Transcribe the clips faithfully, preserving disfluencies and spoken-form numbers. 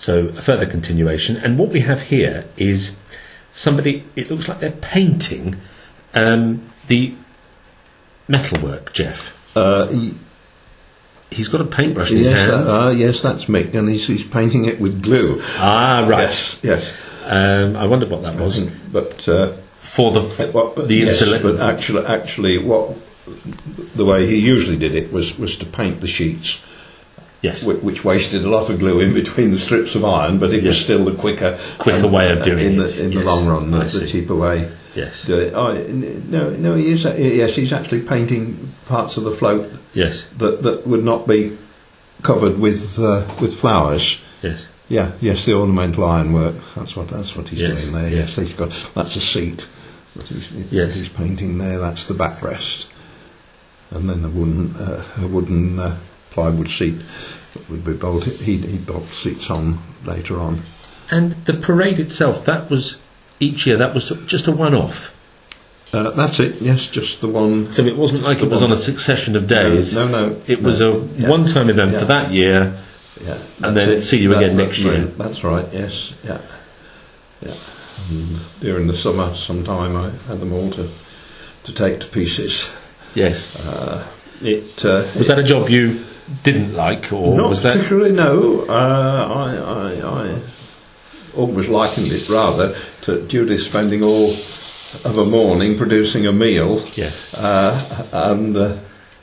So a further continuation. And what we have here is somebody, it looks like they're painting um, the metalwork, Jeff. Uh, he, He's got a paintbrush in his yes, hand. uh, uh, yes, that's Mick, and he's, he's painting it with glue. Ah, right. Yes, yes. Um, I wondered what that was. But uh, For the f- well, but the yes, insulation. but actually, actually, what the way he usually did it was was to paint the sheets. Yes. Which, which wasted a lot of glue in between the strips of iron, but it Yes. was still the quicker, Quicker way of doing in it. The, in Yes. the long run, I the, the see. cheaper way. Yes. To do it. Oh, n- no, no, he is. Yes, he's actually painting parts of the float Yes. that, that would not be covered with uh, with flowers. Yes. Yeah, yes, the ornamental ironwork. That's what that's what he's Yes, doing there. yes. Yes, he's got that's a seat that he's, Yes. he's painting there. That's the backrest, and then the wooden uh, a wooden uh, plywood seat that would be bolted. He he bolt seats on later on. And the parade itself, that was each year. That was just a one-off. Uh, that's it. Yes, just the one. So it wasn't just like the it was one. on a succession of days. No, no. It no, was a yeah, one-time event yeah. for that year. Yeah, And that's then it. see you That- again that's next year. right. That's right. Yes. Yeah. Yeah. And during the summer, sometime I had them all to to take to pieces. Yes. Uh, it uh, Was that a job you didn't like, or not was that? particularly. No. Uh, I, I I always likened it rather to Judith spending all of a morning producing a meal. Yes. Uh, and uh,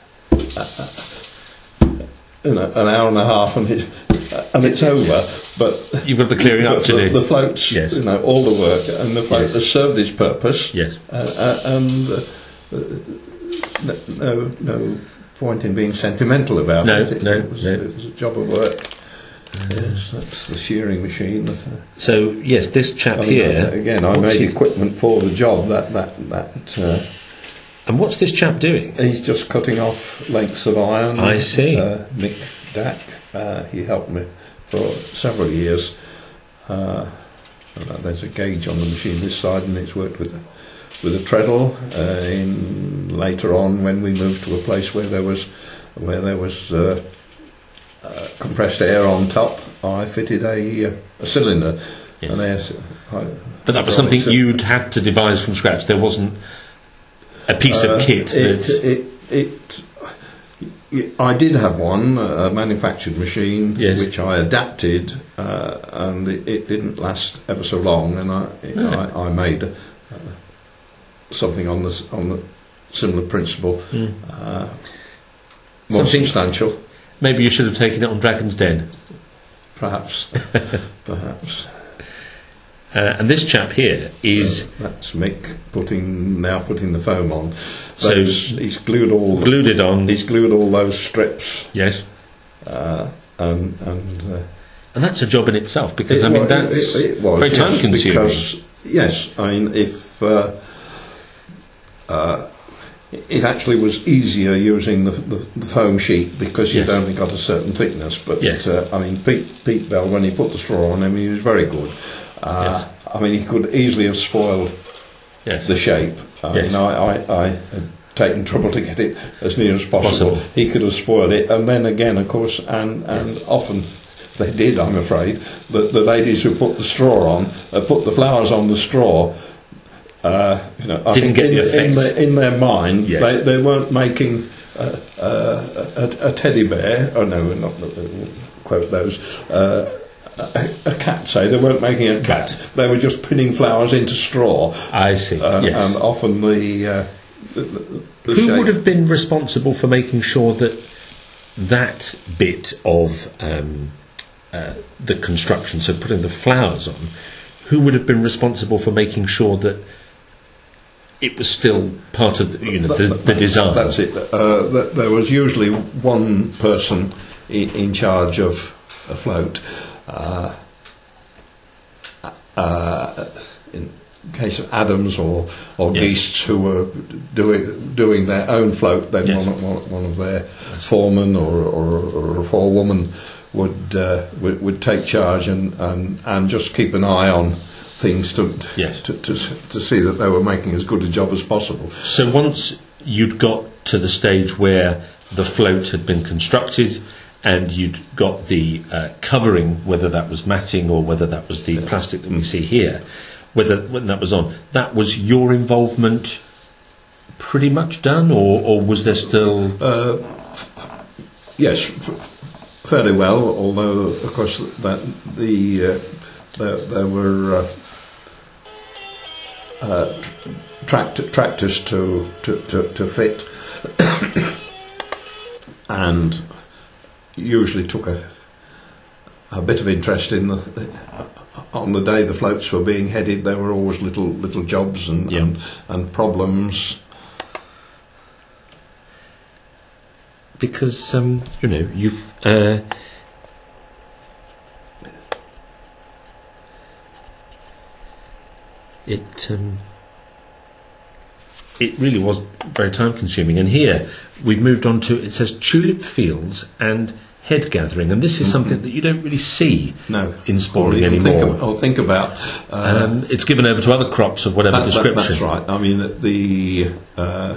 you know, an hour and a half, and it and it's over. But You've got the clearing up but to the, do. the floats, Yes. you know, all the work, and the float Yes. has served its purpose. Yes. Uh, uh, and uh, uh, no, no point in being sentimental about No, it. It, no, it, was, no. it was a job of work. Yes, that's the shearing machine. That, uh, So yes, this chap I mean, here. uh, again, I what's made he- equipment for the job. That that that. Uh, And what's this chap doing? He's just cutting off lengths of iron. I see. Uh, Mick Dack, uh, he helped me for several years. Uh, there's a gauge on the machine this side, and it's worked with a, with a treadle. Uh, in later on, when we moved to a place where there was where there was uh, uh, compressed air on top, I fitted a, uh, a cylinder. Yes. An air, c- hy- But that was hydraulic something cylinder. you'd had to devise from scratch. There wasn't a piece Uh, of kit. It, that, it, it, it, I did have one, a manufactured machine, Yes. which I adapted, uh, and it, it didn't last ever so long. And I, No. I, I made uh, something on the on the similar principle, Mm. uh, more Something- substantial, Maybe you should have taken it on Dragon's Den. perhaps, perhaps. Uh, and this chap here is Uh, that's Mick putting now putting the foam on. So- Those- he's glued all glued it on. he's glued all those strips. Yes. Uh, and and uh, And that's a job in itself, because I it mean wa- that's it, it was, very time yes, consuming. because yes, I mean if uh, uh, it actually was easier using the, the, the foam sheet because you'd Yes. only got a certain thickness. But Yes. uh, I mean Pete, Pete Bell, when he put the straw on him, he was very good. Uh, Yes. I mean he could easily have spoiled Yes. the shape. I Yes. mean I, I, I had taken trouble to get it as near as possible. Possible. He could have spoiled it, and then again, of course, and and often. They did, I'm afraid. The, the ladies who put the straw on, uh, put the flowers on the straw. Uh, you know, I Didn't think get in, the effect. in, their, in their mind, Yes. they, they weren't making uh, uh, a, a teddy bear. Oh no, not uh, quote those. Uh, a, a cat, say they weren't making a cat. They were just pinning flowers into straw, I see. uh, yes. and often the, uh, the, the, the Who shape. would have been responsible for making sure that that bit of um, uh, the construction, so putting the flowers on, who would have been responsible for making sure that it was still part of the, you know, the, That- the that- design? That's it. Uh, th- there was usually one person in, in charge of a float. Uh, uh, in case of Adams or or Yes. Geests who were doing doing their own float, then Yes. one, one, one of their foremen or, or, or a forewoman would, uh, would would take charge and, and, and just keep an eye on things to, Yes. to, to to see that they were making as good a job as possible. So once you'd got to the stage where the float had been constructed and you'd got the uh, covering, whether that was matting or whether that was the plastic that we see here, whether when that was on, that was your involvement pretty much done, or, or was there still... Uh, f- yes, f- fairly well, although, of course, that the uh, there, there were uh, uh, tract- tractors to, to, to, to fit, and usually took a, a bit of interest in the... On the day the floats were being headed, there were always little little jobs and yeah. and, and problems. Because um, you know you've uh, it um, it really was very time consuming. And here we've moved on to, it says tulip fields and head gathering, and this is something that you don't really see No, in Spalding or anymore. Think of, or think about. Uh, um, it's given over to other crops of whatever that, that, description. that's right. I mean, the uh,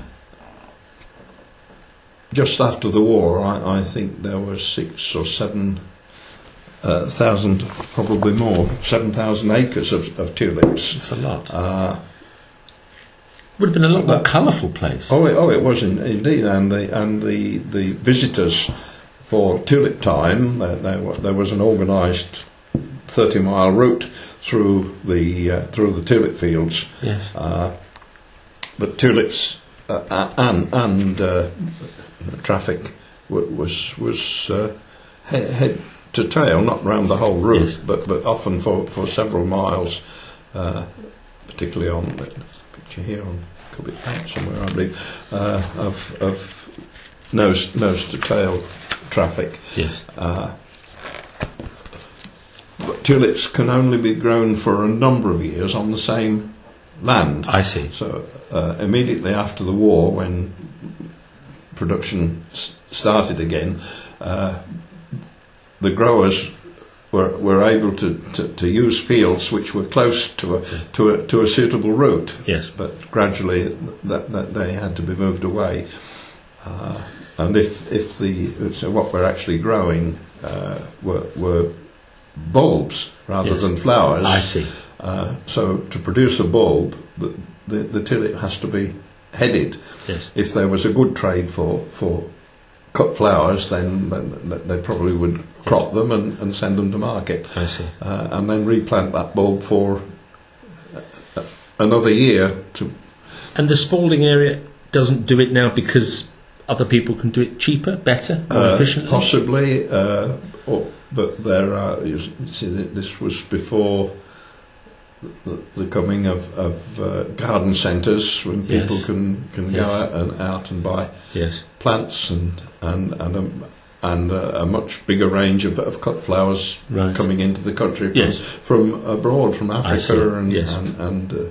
just after the war, I, I think there were six or seven uh, thousand, probably more, seven thousand acres of, of tulips. It's a lot. Uh, Would have been a lot more colourful place. oh, it, oh, it was in, indeed, and the and the the visitors. For tulip time, there, there, there was an organised thirty-mile route through the uh, through the tulip fields. Yes. Uh, but tulips uh, and and uh, traffic w- was was uh, head, head to tail, not round the whole route, Yes. but but often for, for several miles, uh, particularly on the picture here on Cubitt Bank somewhere, I believe, uh, of of nose nose to tail traffic. Yes. Uh, but tulips can only be grown for a number of years on the same land. I see. So uh, immediately after the war, when production s- started again, uh, the growers were were able to, to, to use fields which were close to a to a to a suitable route. Yes. But gradually that, that they had to be moved away. Uh, And if if the so what we're actually growing uh, were were bulbs rather Yes. than flowers. I see. Uh, so to produce a bulb, the, the the tulip has to be headed. Yes. If there was a good trade for for cut flowers, then, then they probably would crop them and, and send them to market. I see. Uh, and then replant that bulb for uh, another year to. And the Spalding area doesn't do it now because other people can do it cheaper, better, more Uh, efficiently? Possibly, uh, or, but there are. You see, this was before the, the coming of, of uh, garden centres, when people Yes. can can Yes. go out and out and buy Yes. plants and and and a, and a, a much bigger range of, of cut flowers Right. coming into the country from, Yes. from abroad, from see, Africa and yes. and, and uh,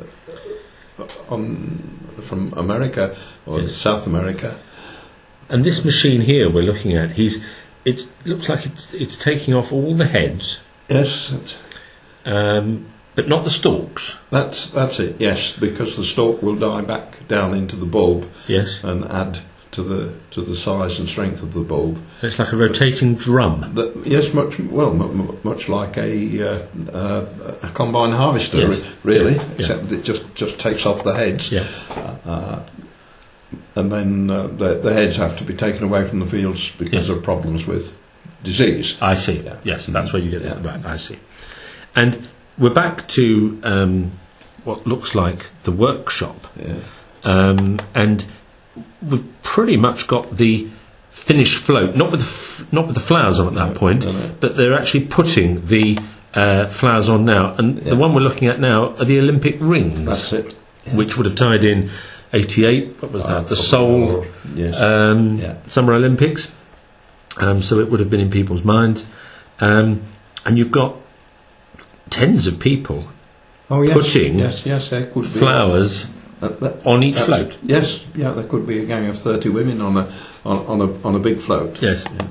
uh, on from America or Yes. South America. And this machine here we're looking at, he's it looks like it's it's taking off all the heads, Yes. That's, um, but not the stalks. That's that's it. Yes, because the stalk will die back down into the bulb Yes. and add to the to the size and strength of the bulb. It's like a rotating drum. That, yes, much well, m- m- much like a uh, uh, a combine harvester, Yes. re- really. Yeah. Yeah. Except it just just takes off the heads, Yeah. uh, and then uh, the the heads have to be taken away from the fields because Yes. of problems with disease. I see. Yeah. Yes, that's where you get that. Yeah. Right, I see. And we're back to um, what looks like the workshop. Yeah. Um, and we've pretty much got the finished float, not with the f- not with the flowers on at that No, point, no, no. but they're actually putting the uh, flowers on now. And Yeah. the one we're looking at now are the Olympic rings, That's it. which would have tied in eighty-eight. What was Uh, that? The probably Seoul more, yes. um, Yeah. Summer Olympics. Um, so it would have been in people's minds. Um, and you've got tens of people Oh yes, putting yes, yes, there could be flowers Uh, that- on each that's- float. Yes, yeah, there could be a gang of thirty women on a on, on a on a big float. Yes. Yeah.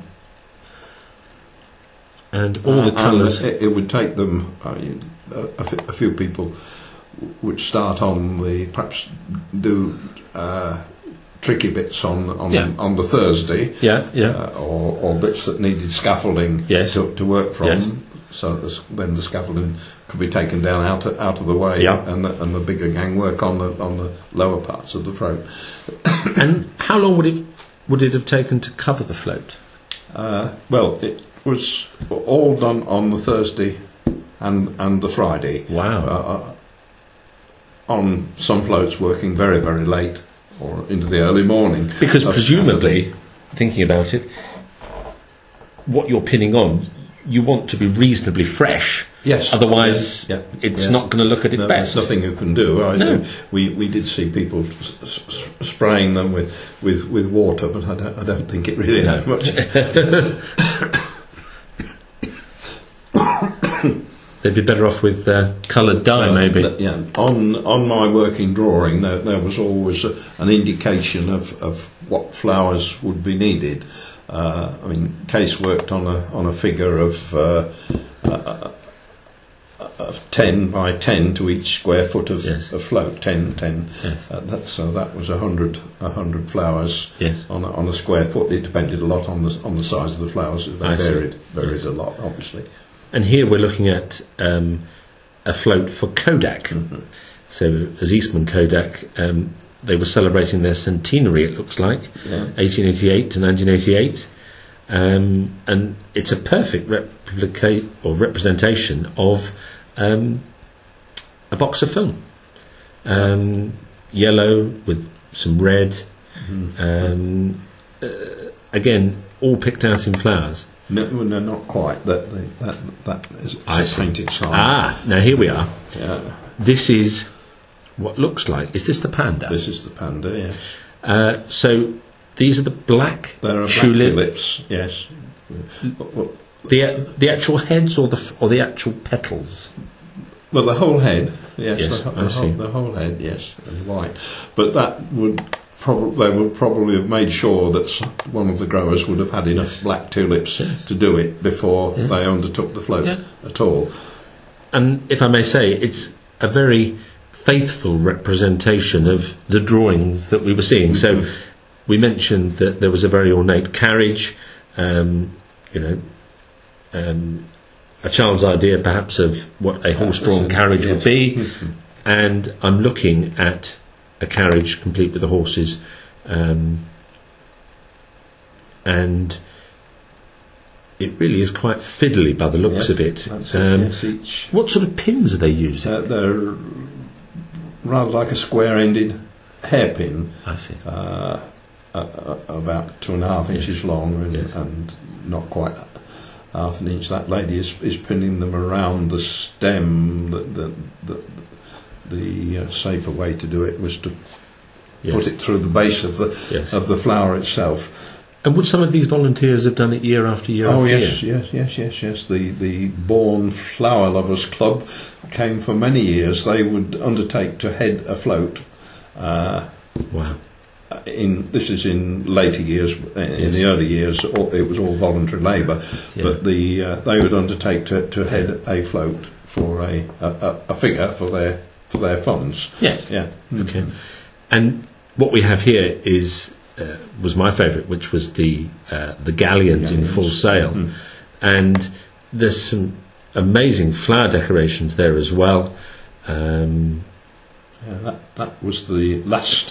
And all the Uh, colours. and It, it would take them. I mean, a, a f- a few people would start on the perhaps do uh, tricky bits on on, Yeah. on the Thursday, Yeah, yeah. uh, or, or bits that needed scaffolding Yes. to, to work from. Yes. So that the- then the scaffolding could be taken down out of, out of the way, Yeah. and the, and the bigger gang work on the on the lower parts of the float. And how long would it would it have taken to cover the float? Uh, well, it was all done on the Thursday and and the Friday. Wow. Uh, on some floats, working very very late or into the early morning. Because Of presumably, thinking about it, what you're pinning on, you want to be reasonably fresh. Yes. Otherwise, Yeah, yeah, it's yes. not going to look at its No, best. There's nothing you can do. I, No. we we did see people s- s- spraying them with, with, with water, but I don't, I don't think it really No. had much. They'd be better off with uh, coloured dye, So, maybe. th- yeah. On on my working drawing, there, there was always a, an indication of, of what flowers would be needed. Uh, I mean, Case worked on a on a figure of uh, uh, of ten by ten to each square foot of, Yes. of float. Ten, ten. Yes. Uh, that, so that was a hundred a hundred flowers Yes. on a, on a square foot. It depended a lot on the on the size of the flowers. They I see. varied varied a lot, obviously. And here we're looking at um, a float for Kodak. Mhm. So, as Eastman Kodak, um, they were celebrating their centenary, it looks like, Yeah. eighteen eighty-eight to nineteen eighty-eight. Um, and it's a perfect replicate or representation of um, a box of film. Um, yellow with some red. Mhm. Um, uh, again, all picked out in flowers. No, well, no, not quite. That that that is I a see. painted sign. Ah, now here we are. Yeah. This is what looks like. Is this the panda? This is the panda. Yeah, Uh, so these are the black there are black tulip. tulips. Yes. Well, The the actual heads or the f- or the actual petals. well, the whole head. Yes, Yes, the, I the, see. whole, the whole head. Yes, and white. But that would probably they would probably have made sure that s- one of the growers would have had enough Yes. black tulips Yes. to do it before Yeah. they undertook the float Yeah. at all. And if I may say, it's a very faithful representation of the drawings that we were seeing. So we mentioned that there was a very ornate carriage, um, you know, um, a child's idea perhaps of what a horse-drawn Yes. carriage would be, Mhm. and I'm looking at a carriage complete with the horses, um, and it really is quite fiddly by the looks Yeah, of it. That's it. Um, Yes, each. What sort of pins are they using? Uh, they're rather like a square-ended hairpin. I see. uh, uh, uh, about two and a half Yes. inches long and, Yes. and not quite half an inch. That lady is, is pinning them around the stem. The, the, the, the uh, safer way to do it was to Yes. put it through the base of the Yes. of the flower itself. And would some of these volunteers have done it year after year Oh after yes, year? yes, yes, yes, yes. The the Bourne Flower Lovers Club came for many years. They would undertake to head a float. Uh, Wow. in this is in later years. In Yes. the early years, all, it was all voluntary labour. Yeah. But the uh, they would undertake to, to head a float for a, a, a figure for their for their funds. Yes. Yeah. Okay. And what we have here is uh, was my favourite, which was the uh, the galleons in Galleons. full sail, Mhm. and there's some amazing flower decorations there as well. Um, Yeah, that that was the last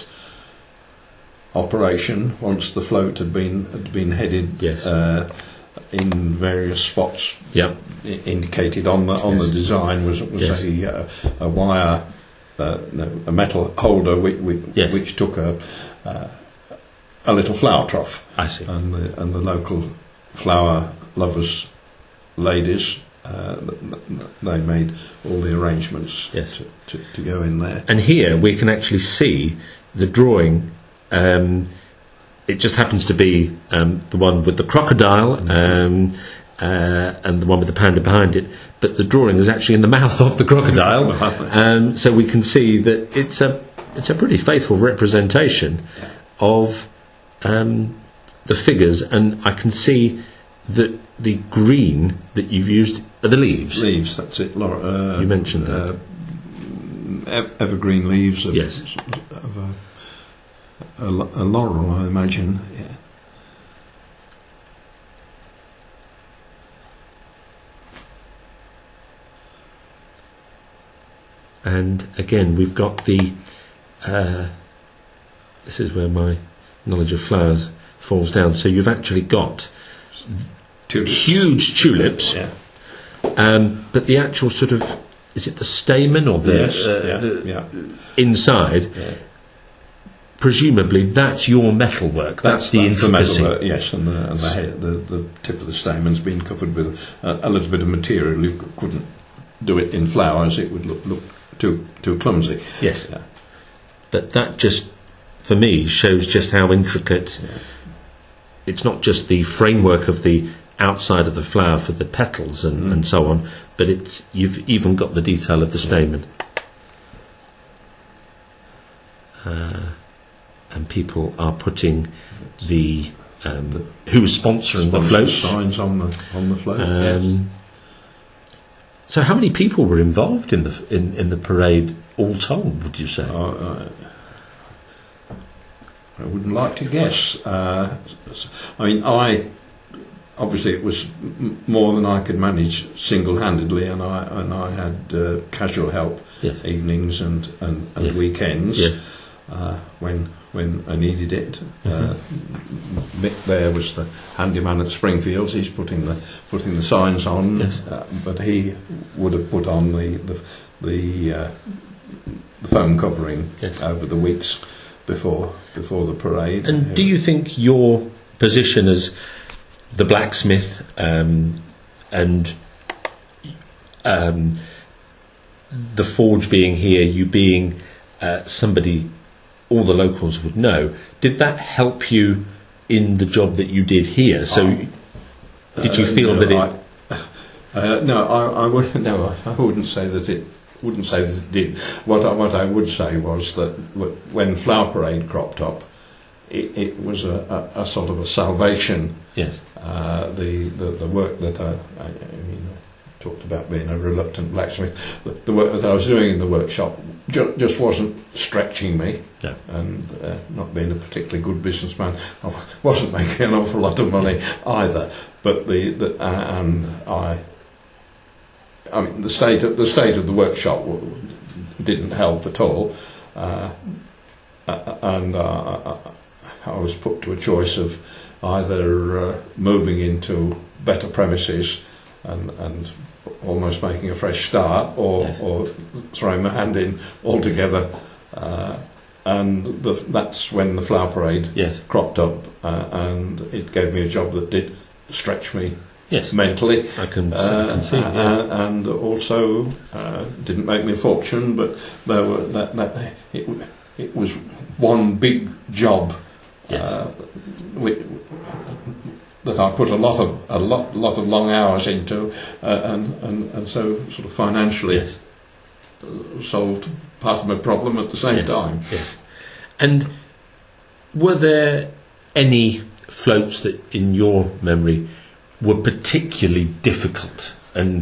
operation. Once the float had been had been headed Yes. uh, in various spots yeah. i- indicated on the on Yes. the design was was Yes. a uh, a wire uh, no, a metal holder which, which, Yes. which took a uh, a little flower trough, I see. and the, and the local flower lovers ladies uh, th- th- they made all the arrangements Yes. to, to, to go in there. And here we can actually see the drawing. Um, it just happens to be um, the one with the crocodile um, uh, and the one with the panda behind it, but the drawing is actually in the mouth of the crocodile. um, so we can see that it's a it's a pretty faithful representation of um, the figures, and I can see that the green that you've used are the leaves. Leaves, that's it. Laura, uh, You mentioned that. Uh, ev- evergreen leaves of, Yes. of a a, a laurel, I imagine. Yeah. And again, we've got the. Uh, this is where my knowledge of flowers falls down. So you've actually got Tulips. huge tulips, Yeah. um, but the actual sort of, is it the stamen or the, Yes. uh, yeah. the yeah. inside? Yeah. Presumably, that's your metalwork. That's, the that's intricacy. metal, uh, yes, and, the, and the, head, the the tip of the stamen's been covered with a, a little bit of material. You c- couldn't do it in flowers; it would look, look too too clumsy. Yes, Yeah. but that just, for me, shows just how intricate. Yeah. It's not just the framework of the outside of the flower for the petals and, Mm. and so on, but it's you've even got the detail of the stamen. Uh, and people are putting the um, who is sponsoring the Sponsor floats. signs on the on the float. Um, yes. So, how many people were involved in the in, in the parade, all told? Would you say? I, I, I wouldn't like to guess. Uh, I mean, I obviously it was m- more than I could manage single-handedly, and I and I had uh, casual help Yes. evenings and and, and Yes. weekends Yes. uh, when when I needed it. Mhm. Uh, Mick there was the handyman at Springfields. He's putting the putting the signs on, Yes. uh, but he would have put on the the the, uh, the foam covering Yes. over the weeks before before the parade. And do you think your position as the blacksmith um, and um, the forge being here, you being uh, somebody all the locals would know, did that help you in the job that you did here? So, Oh. did you Uh, feel no, that it? I, uh, no, I, I would no, I wouldn't say that it wouldn't say that it did. What I, what I would say was that w- when Flower Parade cropped up, it, it was a, a, a sort of a salvation. Yes. Uh, the, the the work that I, I, I mean, I talked about being a reluctant blacksmith. The, the work that I was doing in the workshop ju- just wasn't stretching me, No. and uh, not being a particularly good businessman, I wasn't making an awful lot of money either. But the, the uh, and I, I mean, the state of, the state of the workshop w- didn't help at all, uh, uh, and uh, I, I was put to a choice of either uh, moving into better premises and and almost making a fresh start, or Yes. or throwing my hand in altogether. Uh, and the, that's when the Flower Parade Yes. cropped up, uh, and it gave me a job that did stretch me Yes. mentally, I can, I uh, can see. uh, Yes. and also uh, didn't make me a fortune, but there were that, that it, w- it was one big job. Yes. Uh, which, that I put a lot of a lot lot of long hours into, uh, and, and and so sort of financially Yes. uh, solved part of my problem at the same Yes. time. Yes. And were there any floats that, in your memory, were particularly difficult, and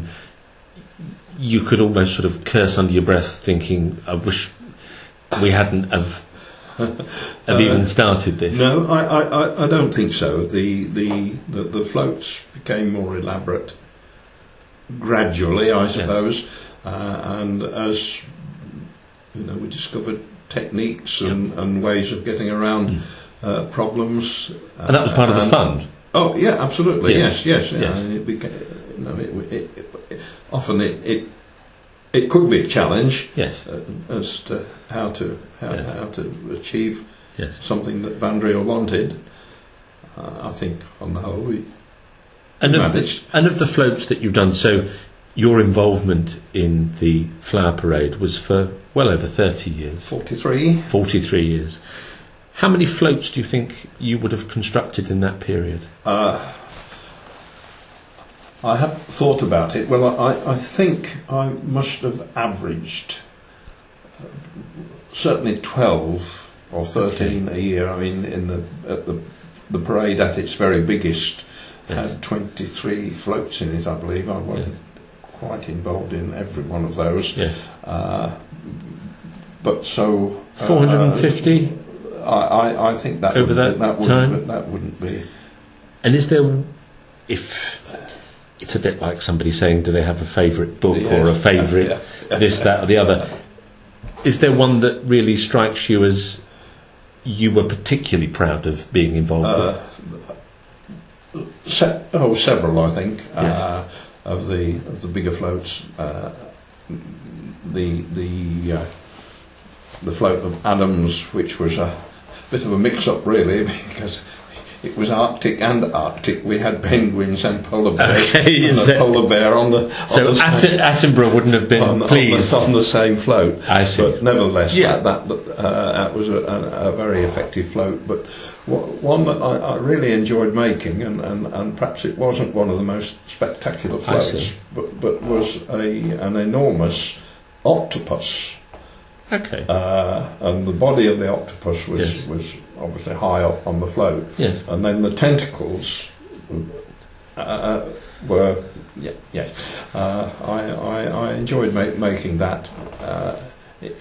you could almost sort of curse under your breath, thinking, "I wish we hadn't have, have even started this"? No, I, I, I- I don't think so. The, the the the floats became more elaborate gradually, I suppose, uh, and as you know, we discovered techniques and, and ways of getting around Mm. uh, problems. And that was part of the and- fun. Oh yeah, absolutely. Yes. Yes, yes. yeah, Yes. and it became, you know, it, it, it, often it, it it could be a challenge Yes. uh, as to how to how, Yes. how to achieve Yes. something that Van Driel wanted. Uh, I think on the whole we And of, the, managed. and of the floats that you've done, so your involvement in the Flower Parade was for well over thirty years, forty-three. forty-three years. How many floats do you think you would have constructed in that period? Uh, I have thought about it. Well, I, I think I must have averaged uh, certainly twelve or thirteen a year. I mean, in the at the the parade at its very biggest Yes. had twenty-three floats in it. I believe I wasn't Yes. quite involved in every one of those. Yes. Uh, but so uh, four hundred fifty? I, I, I think that Over wouldn't- that that time? wouldn't, that wouldn't be. And is there, if it's a bit like somebody saying, do they have a favourite book Yeah, or a favourite yeah, yeah. this, that, or the other? Is there one that really strikes you as you were particularly proud of being involved with? Uh, se- oh, several, I think, Yes. uh, of the of the bigger floats. Uh, the the uh, the float of Adams, which was a bit of a mix-up, really, because it was Arctic and Arctic. We had penguins and polar bears, Okay, and so- a polar bear on the on So the Att- same, Attenborough wouldn't have been on, the- on, pleased. the, on the same float. I see. But nevertheless, Yeah. that, that, uh, that was a, a, a very effective float. But w- one that I, I really enjoyed making, and, and, and perhaps it wasn't one of the most spectacular I see. floats, but, but was a, an enormous octopus. Okay. Uh, and the body of the octopus was, Yes. was obviously high up on the float. Yes. And then the tentacles uh, were, yeah, yes. Uh, I, I, I enjoyed ma- making that. Uh, it-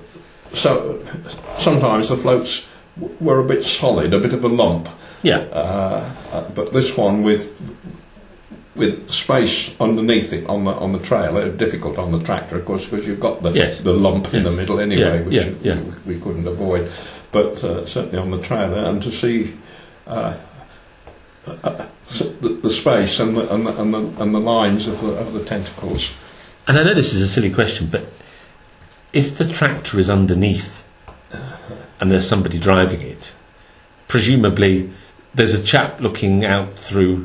so sometimes the floats w- were a bit solid, a bit of a lump. Yeah. Uh, uh, but this one with with space underneath it on the on the trail, it was difficult on the tractor, of course, because you've got the Yes. the lump in Yes. the middle anyway, Yeah, which yeah, yeah. We, we couldn't avoid. But uh, certainly on the trailer, and to see uh, uh, s- the, the space and the, and, the, and, the, and the lines of the of the tentacles. And I know this is a silly question, but if the tractor is underneath and there's somebody driving it, presumably there's a chap looking out through.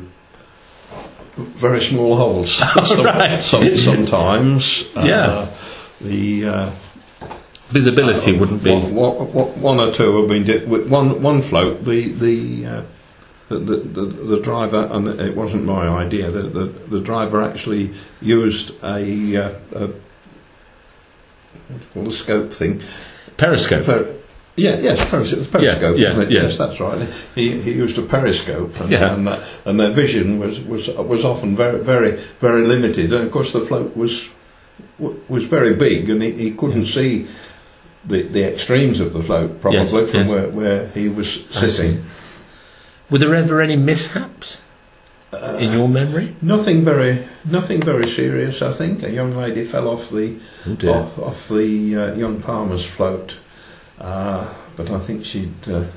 Very small holes. Some- right. some, sometimes. Yeah. Uh, the uh, Visibility wouldn't be. one, one, one or two have been di- with one one float. The the, uh, the, the the the driver, and it wasn't my idea. The the, the driver actually used a, uh, a what do you call the scope thing. Periscope. Per- yeah, yes, periscope. periscope yeah, isn't it? yeah. Yes, that's right. He he used a periscope, and, Yeah. and, that, and their vision was, was was often very very very limited. And of course, the float was w- was very big, and he, he couldn't Yeah. see the the extremes of the float probably Yes, from yes. where, where he was I sitting. Were there ever any mishaps Uh, in your memory? Nothing very nothing very serious. I think a young lady fell off the Oh dear. off, off the uh, young Palmer's float, uh, but I think she'd uh,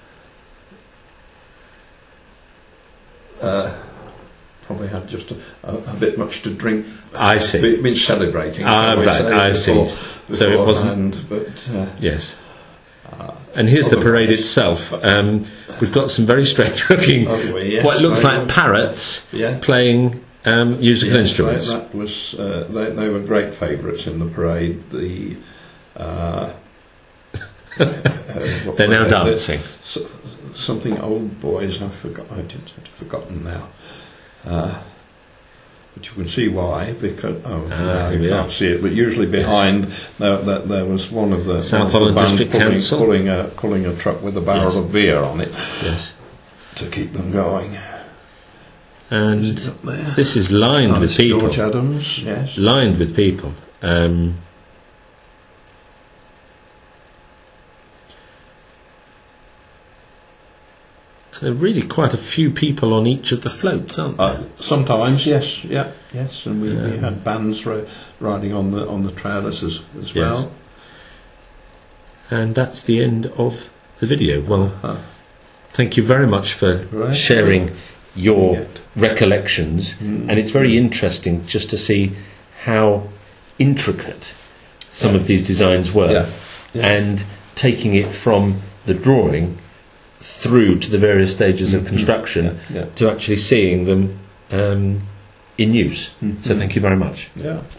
uh, probably had just a, a, a bit much to drink. I see. Been, been celebrating. Ah, shall we right, say, I see. before- So it wasn't- beforehand, But uh, Yes. And here's the parade otherwise- itself. Um, we've got some very strange looking, oh, well, yes, what looks they like were- parrots yeah. playing um, musical Yes, instruments. That, that was uh, they, they were great favourites in the parade. The uh, uh, what They're were now they? dancing. S- something old boys. I forgot. I did, I'd forgotten now. Uh, but you can see why, because oh, Ah, no, here you we can't are. see it. But usually behind there, there, there was one of the, South one of the Holland band District pulling, Council. pulling a pulling a truck with a barrel Yes. of beer on it Yes. to keep them going. And Is it up there? this is lined Oh, with it's people. George Adams, yes. Lined with people. Um, there are really quite a few people on each of the floats, aren't there? Uh, sometimes, yes, yeah, yes, and we, we Um, had bands ri- riding on the on the trailers as, as Yes. well. And that's the end of the video. Well, Uh, thank you very much for Right. sharing your Yeah. recollections. Mm. And it's very interesting just to see how intricate some Yeah. of these designs were, Yeah. Yeah. and taking it from the drawing through to the various stages of Mhm. construction yeah, to actually seeing them um, in use. yeah. So thank you very much. Yeah.